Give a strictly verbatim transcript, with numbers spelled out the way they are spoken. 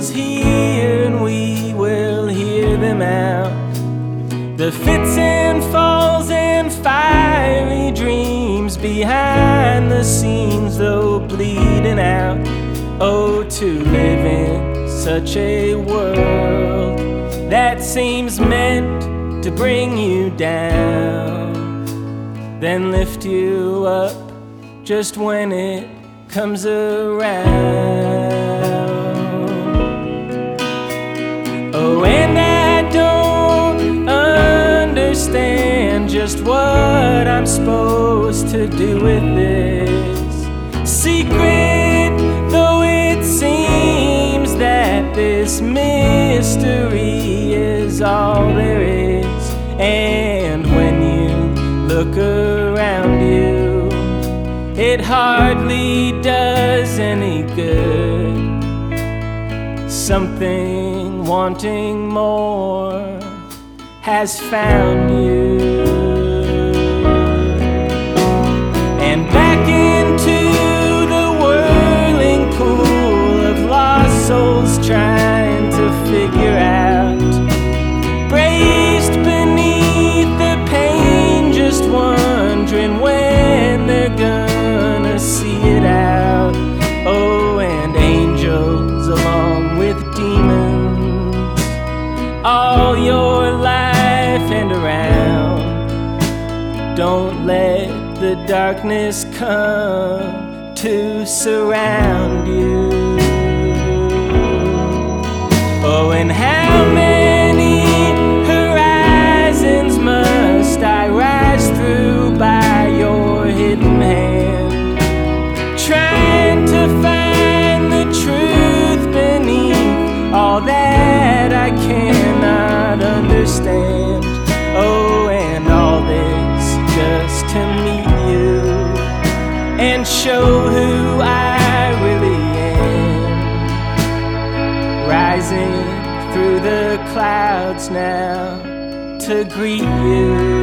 angels here, and we will hear them out. The fits and falls and fiery dreams behind the scenes, though bleeding out. Oh, to live in such a world that seems meant to bring you down, then lift you up just when it comes around. Oh, and I don't understand just what I'm supposed to do with this secret, though it seems that this mystery is all there is. And when you look around you, it hardly does any good. Something wanting more has found you. And back into the whirling pool of lost souls trying to figure out, braced beneath the pain, just wondering when they're gonna see it out. Oh, and angels along with demons all your life and around. Don't let the darkness come to surround you. Oh, and how many horizons must I rise through by your hidden hand, trying to find the truth beneath all that I cannot understand. Oh, and all this just to meet you and show who I really am, rising through the clouds now to greet you.